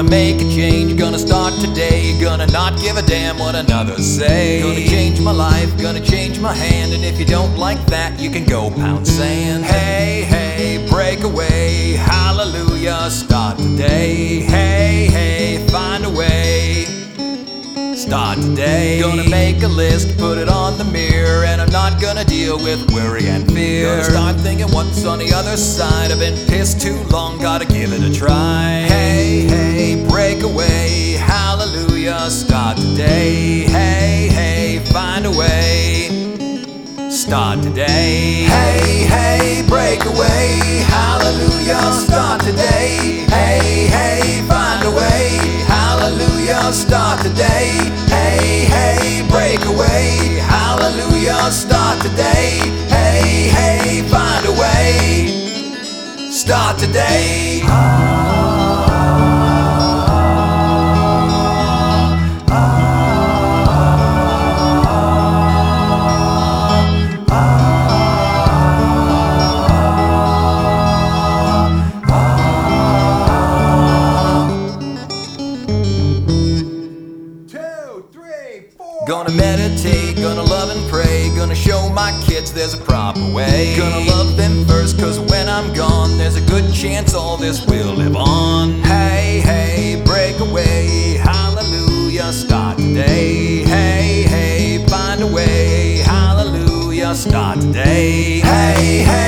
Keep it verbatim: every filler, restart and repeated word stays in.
Gonna make a change, gonna start today. Gonna not give a damn what another say. Gonna change my life, gonna change my hand. And if you don't like that, you can go pound sand. Hey, hey, break away, hallelujah, start today. Hey, hey, find a way, start today. Gonna make a list, put it on the mirror. And I'm not gonna deal with worry and fear. Gonna start thinking what's on the other side. I've been pissed too long, gotta give it a try. Hey, hey, break away, hallelujah, start today. Hey, hey, find a way, start today. Hey, hey, break away, hallelujah, start today. Hey, hey, find a way, hallelujah, start today. Hey, hey, break away, hallelujah, start today. Hey, hey, find a way, start today. Gonna meditate, gonna love and pray. Gonna show my kids there's a proper way. Gonna love them first, cause when I'm gone, there's a good chance all this will live on. Hey, hey, break away, hallelujah, start today. Hey, hey, find a way, hallelujah, start today. Hey, hey.